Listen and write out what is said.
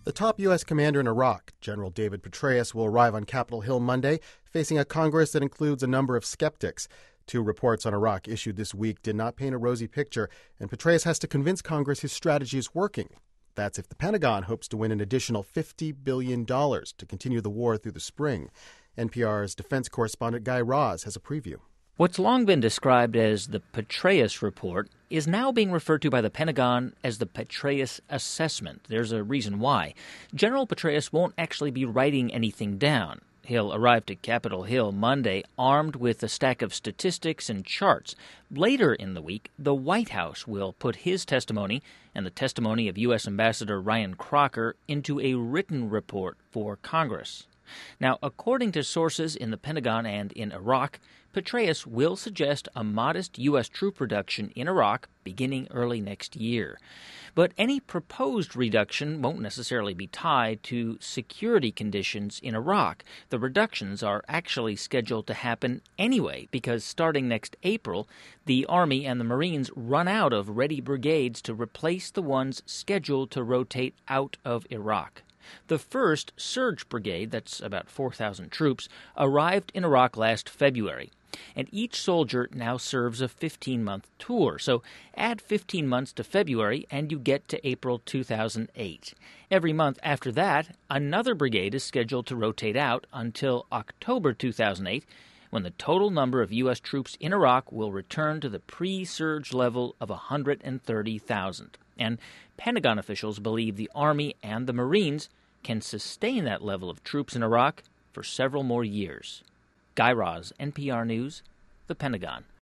The top U.S. commander in Iraq, General David Petraeus, will arrive on Capitol Hill Monday, facing a Congress that includes a number of skeptics. Two reports on Iraq issued this week did not paint a rosy picture, and Petraeus has to convince Congress his strategy is working. That's if the Pentagon hopes to win an additional $50 billion to continue the war through the spring. NPR's defense correspondent Guy Raz has a preview. What's long been described as the Petraeus Report is now being referred to by the Pentagon as the Petraeus Assessment. There's a reason why. General Petraeus won't actually be writing anything down. He'll arrive to Capitol Hill Monday armed with a stack of statistics and charts. Later in the week, the White House will put his testimony and the testimony of U.S. Ambassador Ryan Crocker into a written report for Congress. Now, according to sources in the Pentagon and in Iraq, Petraeus will suggest a modest U.S. troop reduction in Iraq beginning early next year. But any proposed reduction won't necessarily be tied to security conditions in Iraq. The reductions are actually scheduled to happen anyway, because starting next April, the Army and the Marines run out of ready brigades to replace the ones scheduled to rotate out of Iraq. The first Surge Brigade, that's about 4,000 troops, arrived in Iraq last February, and each soldier now serves a 15-month tour. So add 15 months to February, and you get to April 2008. Every month after that, another brigade is scheduled to rotate out until October 2008, when the total number of U.S. troops in Iraq will return to the pre-surge level of 130,000. And Pentagon officials believe the Army and the Marines can sustain that level of troops in Iraq for several more years. Guy Raz, NPR News, the Pentagon.